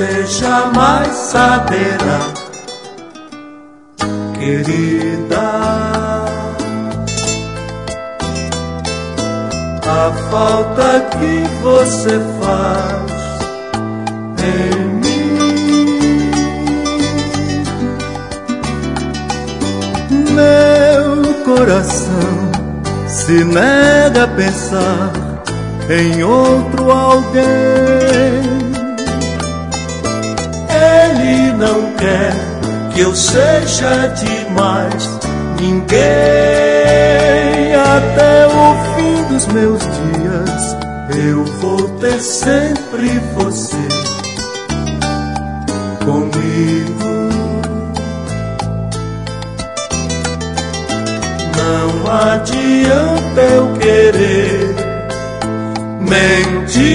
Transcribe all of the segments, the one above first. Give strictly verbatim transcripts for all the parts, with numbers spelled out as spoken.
você jamais saberá, querida, a falta que você faz em mim. Meu coração se nega a pensar em outro alguém. Ele não quer que eu seja demais ninguém. Até o fim dos meus dias eu vou ter sempre você comigo. Não adianta eu querer mentir,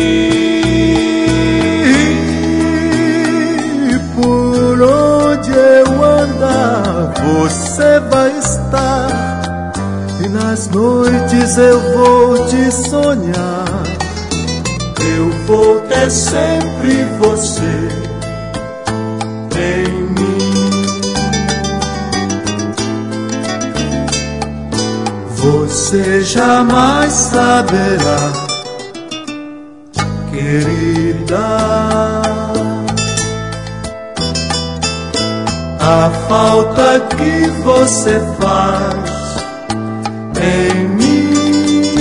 por onde eu andar você vai estar, e nas noites eu vou te sonhar. Eu vou ter sempre você em mim. Você jamais saberá, querida, a falta que você faz em mim.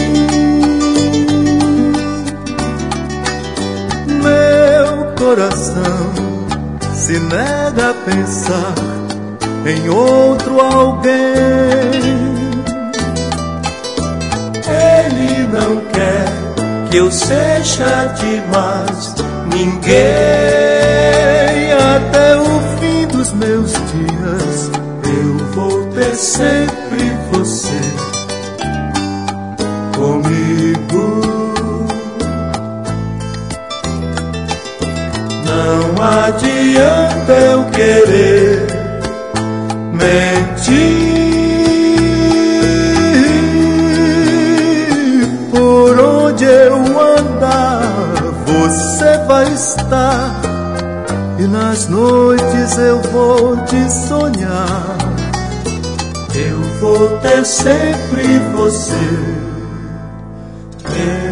Meu coração se nega a pensar em outro alguém. Ele não quer que eu seja demais ninguém. Até o fim dos meus dias eu vou ter sempre você comigo. Não adianta eu querer mentir, por onde eu andar você vai estar, e nas noites eu vou te sonhar. Eu vou ter sempre você.